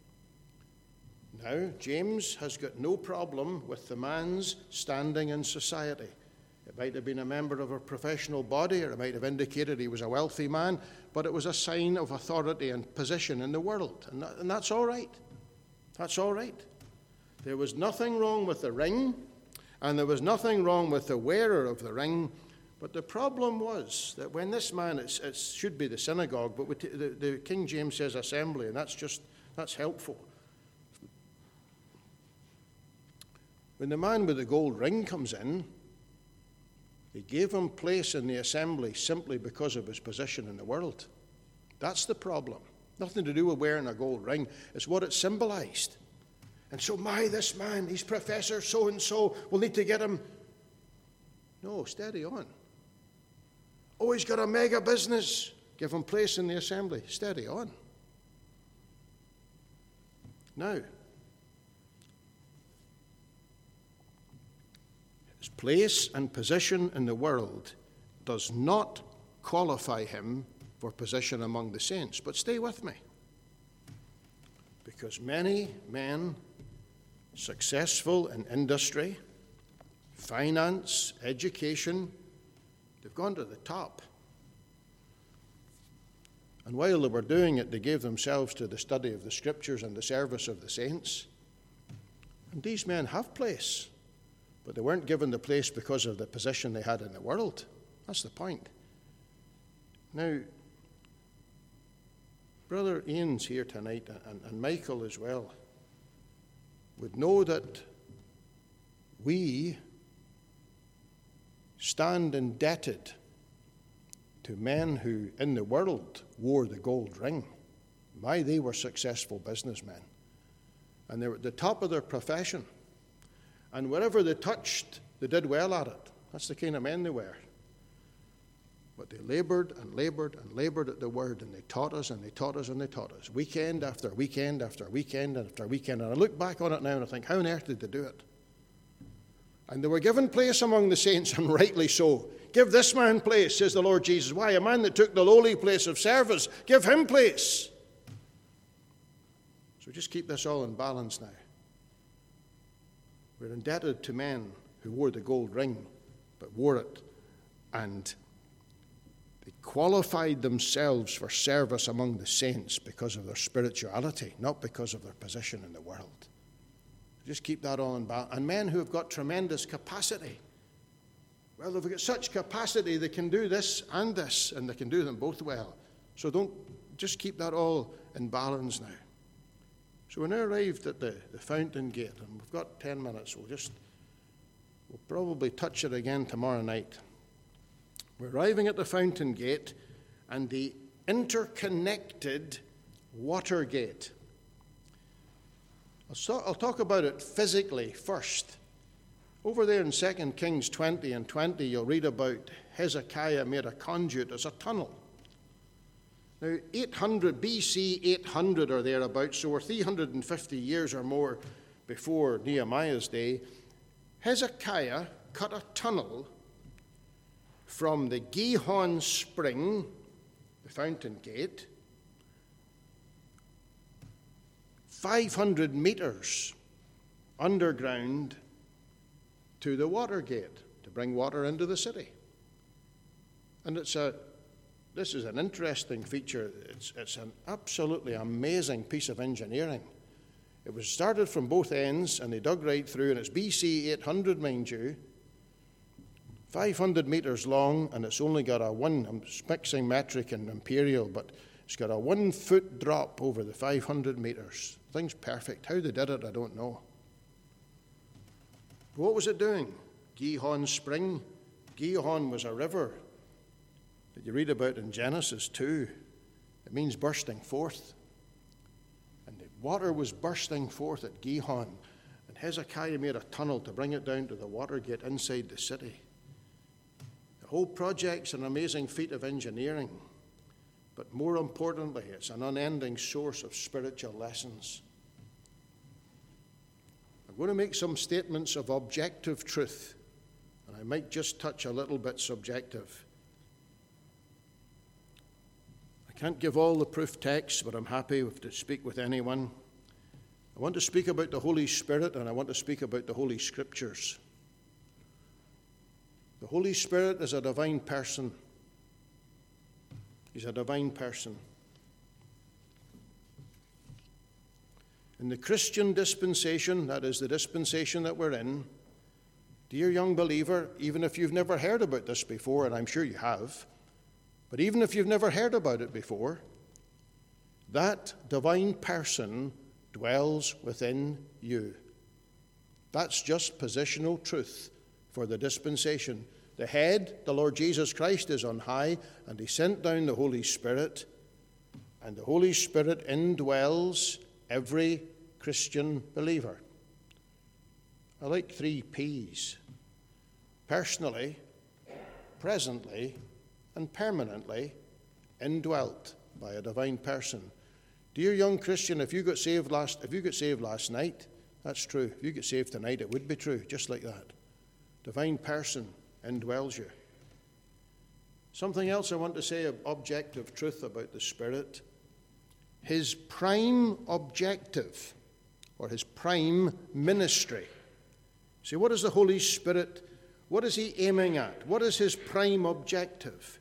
Now, James has got no problem with the man's standing in society. It might have been a member of a professional body, or it might have indicated he was a wealthy man, but it was a sign of authority and position in the world, and, that, and that's all right. That's all right. There was nothing wrong with the ring, and there was nothing wrong with the wearer of the ring, but the problem was that when this man, it's, it should be the synagogue, but t- the, the King James says assembly, and that's just, that's helpful. When the man with the gold ring comes in, they gave him place in the assembly simply because of his position in the world. That's the problem. Nothing to do with wearing a gold ring. It's what it symbolized. And so, my, this man, he's Professor so-and-so, we'll need to get him. No, steady on. Oh, he's got a mega business. Give him place in the assembly. Steady on. Now, his place and position in the world does not qualify him for position among the saints. But stay with me. Because many men successful in industry, finance, education, they've gone to the top. And while they were doing it, they gave themselves to the study of the Scriptures and the service of the saints. And these men have place, but they weren't given the place because of the position they had in the world. That's the point. Now, Brother Ian's here tonight, and, and Michael as well, would know that we stand indebted to men who in the world wore the gold ring. My, they were successful businessmen. And they were at the top of their profession. And wherever they touched, they did well at it. That's the kind of men they were. But they labored and labored and labored at the word, and they taught us and they taught us and they taught us. Weekend after weekend after weekend after weekend. And I look back on it now and I think, how on earth did they do it? And they were given place among the saints, and rightly so. Give this man place, says the Lord Jesus. Why? A man that took the lowly place of service. Give him place. So just keep this all in balance now. We're indebted to men who wore the gold ring, but wore it, and they qualified themselves for service among the saints because of their spirituality, not because of their position in the world. Just keep that all in balance. And men who have got tremendous capacity. Well, they've got such capacity, they can do this and this, and they can do them both well. So don't, just keep that all in balance now. So we're now arrived at the, the fountain gate, and we've got ten minutes. We'll just, we'll probably touch it again tomorrow night. We're arriving at the fountain gate and the interconnected water gate. I'll, I'll talk about it physically first. Over there in Second Kings twenty and twenty, you'll read about Hezekiah made a conduit as a tunnel. Now, eight hundred B C, eight hundred or thereabouts, so we're three hundred fifty years or more before Nehemiah's day, Hezekiah cut a tunnel from the Gihon Spring, the fountain gate, five hundred meters underground to the water gate to bring water into the city. And it's a, this is an interesting feature. It's, it's an absolutely amazing piece of engineering. It was started from both ends, and they dug right through, and it's B C eight hundred, mind you, five hundred metres long, and it's only got a one, I'm mixing metric and imperial, but it's got a one-foot drop over the five hundred metres. Thing's perfect. How they did it, I don't know. What was it doing? Gihon Spring. Gihon was a river that you read about in Genesis two. It means bursting forth. And the water was bursting forth at Gihon. And Hezekiah made a tunnel to bring it down to the water gate inside the city. The whole project's an amazing feat of engineering. But more importantly, it's an unending source of spiritual lessons. I'm going to make some statements of objective truth, and I might just touch a little bit subjective. I can't give all the proof texts, but I'm happy to speak with anyone. I want to speak about the Holy Spirit, and I want to speak about the Holy Scriptures. The Holy Spirit is a divine person. He's a divine person. In the Christian dispensation, that is the dispensation that we're in, dear young believer, even if you've never heard about this before, and I'm sure you have, but even if you've never heard about it before, that divine person dwells within you. That's just positional truth for the dispensation. The head, the Lord Jesus Christ, is on high, and he sent down the Holy Spirit, and the Holy Spirit indwells every Christian believer. I like three P's. Personally, presently, and permanently indwelt by a divine person. Dear young Christian, if you got saved last, if you got saved last night, that's true. If you get saved tonight, it would be true, just like that. Divine person indwells you. Something else I want to say of objective truth about the Spirit. His prime objective, or his prime ministry. See, what is the Holy Spirit? What is he aiming at? What is his prime objective?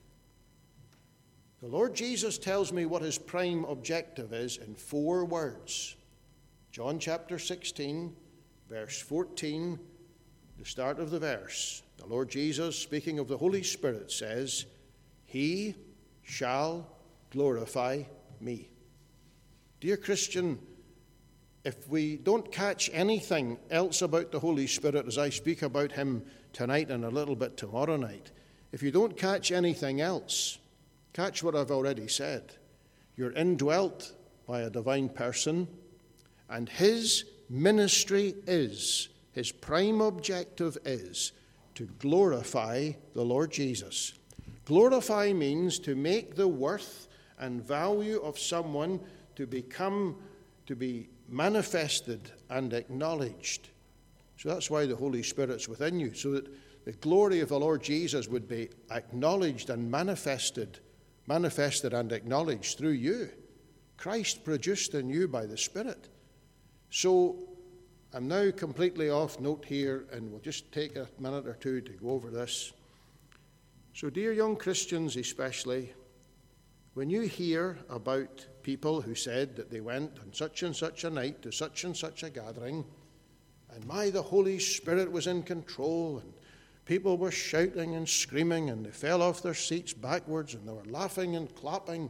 The Lord Jesus tells me what his prime objective is in four words. John chapter sixteen, verse fourteen, the start of the verse. The Lord Jesus, speaking of the Holy Spirit, says, "He shall glorify me." Dear Christian, if we don't catch anything else about the Holy Spirit as I speak about him tonight and a little bit tomorrow night, if you don't catch anything else, catch what I've already said. You're indwelt by a divine person, and his ministry is, his prime objective is, to glorify the Lord Jesus. Glorify means to make the worth and value of someone to become, to be manifested and acknowledged. So that's why the Holy Spirit's within you, so that the glory of the Lord Jesus would be acknowledged and manifested, manifested and acknowledged through you. Christ produced in you by the Spirit. So I'm now completely off note here, and we'll just take a minute or two to go over this. So, dear young Christians especially, when you hear about people who said that they went on such and such a night to such and such a gathering, and my, the Holy Spirit was in control, and people were shouting and screaming, and they fell off their seats backwards, and they were laughing and clapping,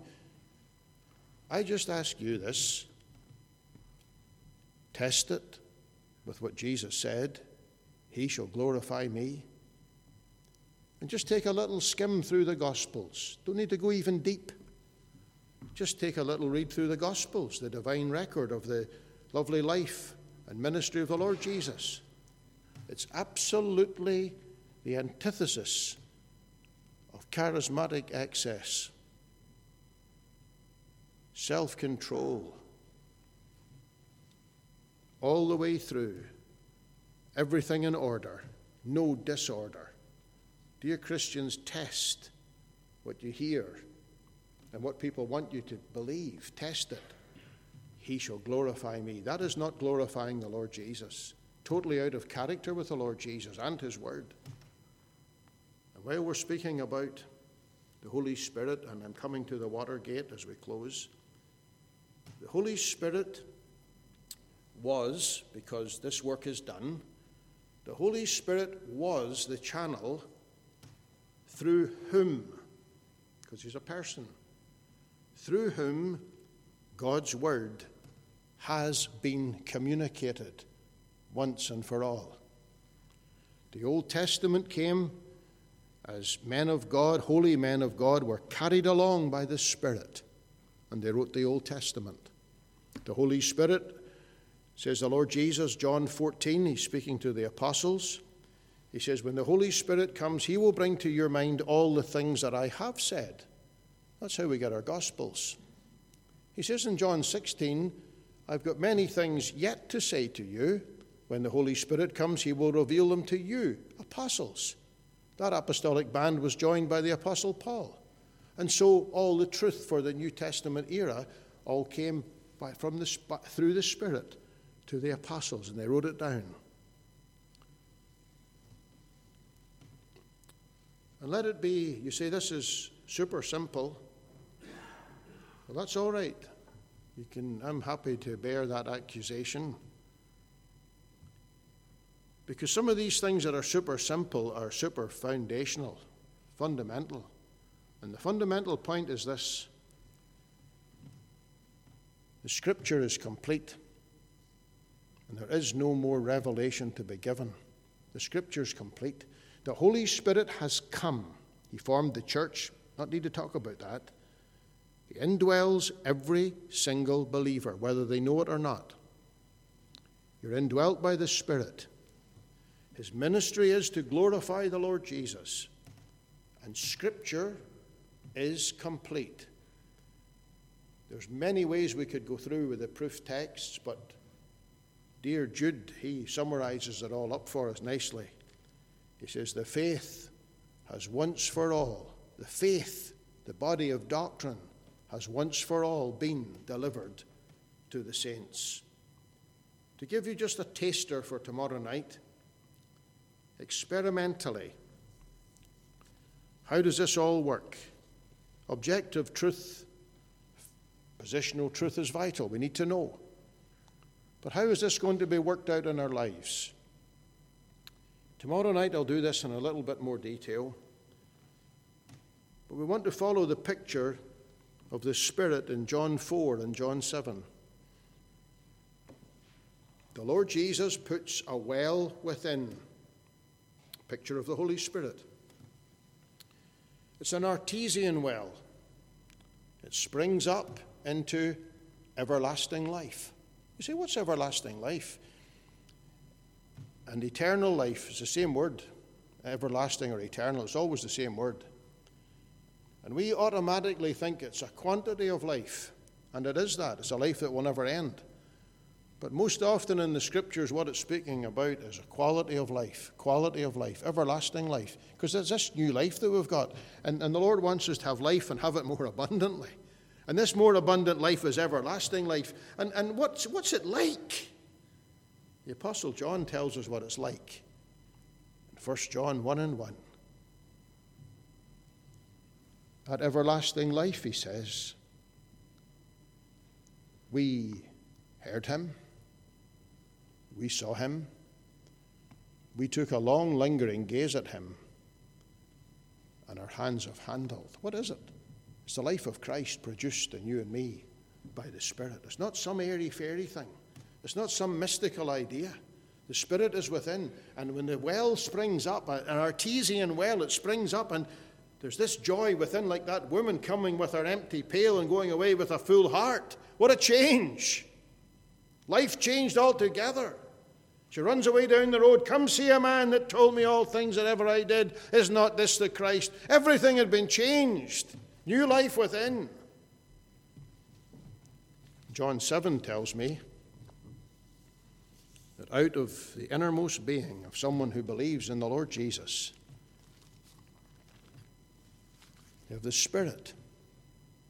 I just ask you this. Test it with what Jesus said, "He shall glorify me." And just take a little skim through the Gospels. Don't need to go even deep. Just take a little read through the Gospels, the divine record of the lovely life and ministry of the Lord Jesus. It's absolutely the antithesis of charismatic excess, self-control, all the way through, everything in order, no disorder. Dear Christians, test what you hear and what people want you to believe. Test it. He shall glorify me. That is not glorifying the Lord Jesus. totally out of character with the Lord Jesus and his word. And while we're speaking about the Holy Spirit, and I'm coming to the water gate as we close, the Holy Spirit was, because this work is done, the Holy Spirit was the channel through whom, because he's a person, through whom God's word has been communicated once and for all. The Old Testament came as men of God, holy men of God, were carried along by the Spirit, and they wrote the Old Testament. The Holy Spirit, says the Lord Jesus, John fourteen, he's speaking to the apostles. He says, when the Holy Spirit comes, he will bring to your mind all the things that I have said. That's how we get our Gospels. He says in John sixteen, I've got many things yet to say to you. When the Holy Spirit comes, he will reveal them to you, apostles. That apostolic band was joined by the Apostle Paul. And so all the truth for the New Testament era all came by, from the, through the Spirit to the apostles, and they wrote it down. And let it be, you say this is super simple. Well, that's all right. You can, I'm happy to bear that accusation. Because some of these things that are super simple are super foundational, fundamental. And the fundamental point is this: the Scripture is complete, and there is no more revelation to be given. The Scripture is complete. The Holy Spirit has come. He formed the church. Not need to talk about that. He indwells every single believer, whether they know it or not. You're indwelt by the Spirit. His ministry is to glorify the Lord Jesus. And Scripture is complete. There's many ways we could go through with the proof texts, but dear Jude, he summarizes it all up for us nicely. He says, the faith has once for all, the faith, the body of doctrine, has once for all been delivered to the saints. To give you just a taster for tomorrow night, experimentally, how does this all work? Objective truth, positional truth is vital. We need to know. But how is this going to be worked out in our lives? Tomorrow night I'll do this in a little bit more detail. But we want to follow the picture of the Spirit in John four and John seven. The Lord Jesus puts a well within. Picture of the Holy Spirit. It's an artesian well. It springs up into everlasting life. You say, what's everlasting life? And eternal life is the same word. Everlasting or eternal, it's always the same word. And we automatically think it's a quantity of life. And it is that. It's a life that will never end. But most often in the Scriptures, what it's speaking about is a quality of life, quality of life, everlasting life. Because it's this new life that we've got. And, and the Lord wants us to have life and have it more abundantly. And this more abundant life is everlasting life. And, and what's, what's it like? The Apostle John tells us what it's like. In First John one and one. That everlasting life, he says, we heard him. We saw him. We took a long, lingering gaze at him, and our hands have handled. What is it? It's the life of Christ produced in you and me by the Spirit. It's not some airy-fairy thing. It's not some mystical idea. The Spirit is within, and when the well springs up, an artesian well, it springs up, and there's this joy within, like that woman coming with her empty pail and going away with a full heart. What a change! Life changed altogether. She runs away down the road. Come see a man that told me all things that ever I did. Is not this the Christ? Everything had been changed. New life within. John seven tells me that out of the innermost being of someone who believes in the Lord Jesus, you have the Spirit.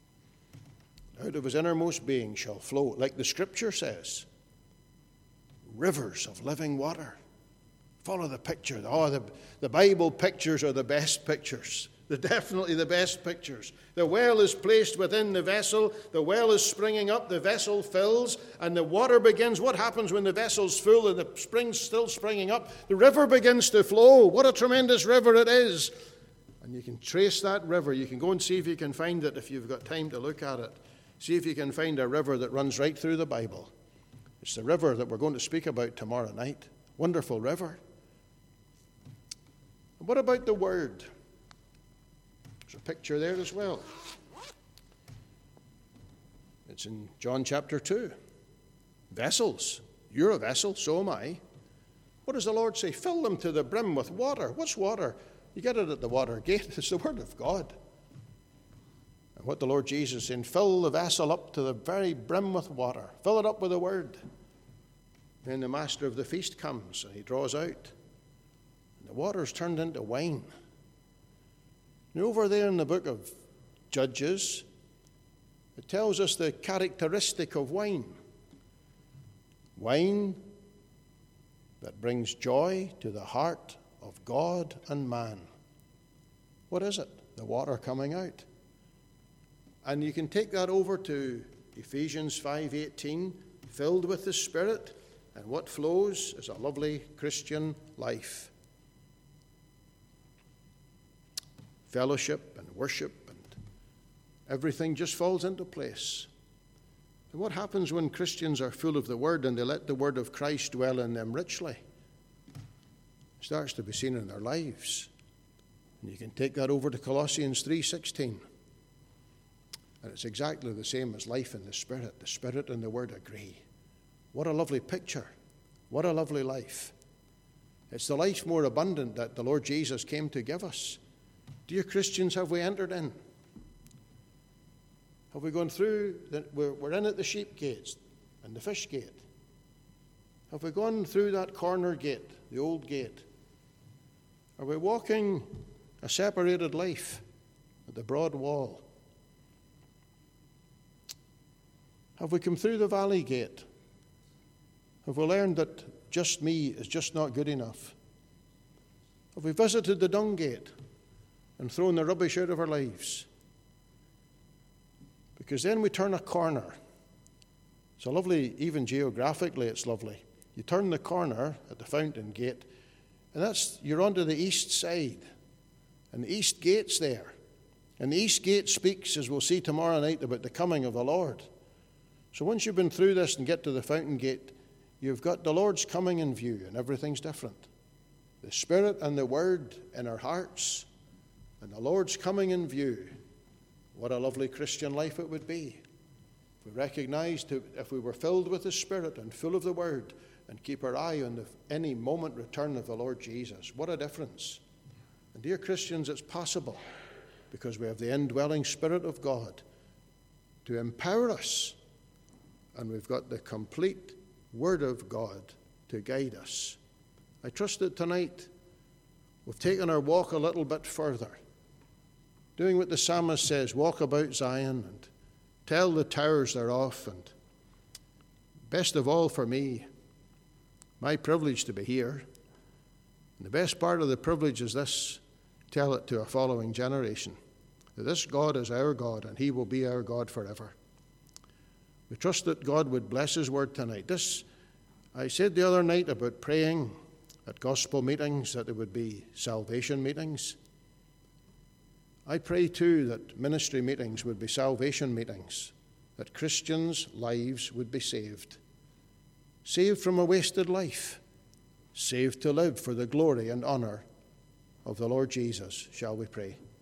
Out of his innermost being shall flow, like the Scripture says, rivers of living water. Follow the picture. Oh, the, the Bible pictures are the best pictures. They're definitely the best pictures. The well is placed within the vessel. The well is springing up. The vessel fills, and the water begins. What happens when the vessel's full and the spring's still springing up? The river begins to flow. What a tremendous river it is. And you can trace that river. You can go and see if you can find it if you've got time to look at it. See if you can find a river that runs right through the Bible. It's the river that we're going to speak about tomorrow night. Wonderful river. And what about the Word? There's a picture there as well. It's in John chapter two. Vessels. You're a vessel, so am I. What does the Lord say? Fill them to the brim with water. What's water? You get it at the water gate. It's the Word of God. And what the Lord Jesus is saying, fill the vessel up to the very brim with water. Fill it up with the Word. Then the master of the feast comes and he draws out. And the water is turned into wine. And over there in the book of Judges, it tells us the characteristic of wine. Wine that brings joy to the heart of God and man. What is it? The water coming out. And you can take that over to Ephesians five eighteen, filled with the Spirit, and what flows is a lovely Christian life. Fellowship and worship and everything just falls into place. And what happens when Christians are full of the Word and they let the Word of Christ dwell in them richly? It starts to be seen in their lives. And you can take that over to Colossians three sixteen. And it's exactly the same as life in the Spirit. The Spirit and the Word agree. What a lovely picture. What a lovely life. It's the life more abundant that the Lord Jesus came to give us. Dear Christians, have we entered in? Have we gone through? The, we're, we're in at the sheep gates and the fish gate. Have we gone through that corner gate, the old gate? Are we walking a separated life at the broad wall? Have we come through the valley gate? Have we learned that just me is just not good enough? Have we visited the dung gate and thrown the rubbish out of our lives? Because then we turn a corner. It's a lovely, even geographically it's lovely. You turn the corner at the fountain gate, and that's you're onto the east side. And the east gate's there. And the east gate speaks, as we'll see tomorrow night, about the coming of the Lord. So once you've been through this and get to the fountain gate, you've got the Lord's coming in view, and everything's different. The Spirit and the Word in our hearts, and the Lord's coming in view. What a lovely Christian life it would be if we recognized if we were filled with the Spirit and full of the Word and keep our eye on the any moment return of the Lord Jesus. What a difference. And dear Christians, it's possible because we have the indwelling Spirit of God to empower us, and we've got the complete Word of God to guide us. I trust that tonight we've taken our walk a little bit further, doing what the psalmist says, walk about Zion and tell the towers thereof. And best of all for me, my privilege to be here. And the best part of the privilege is this, tell it to a following generation, that this God is our God and he will be our God forever. We trust that God would bless his word tonight. This, I said the other night about praying at gospel meetings that there would be salvation meetings. I pray too that ministry meetings would be salvation meetings, that Christians' lives would be saved. Saved from a wasted life, saved to live for the glory and honor of the Lord Jesus. Shall we pray?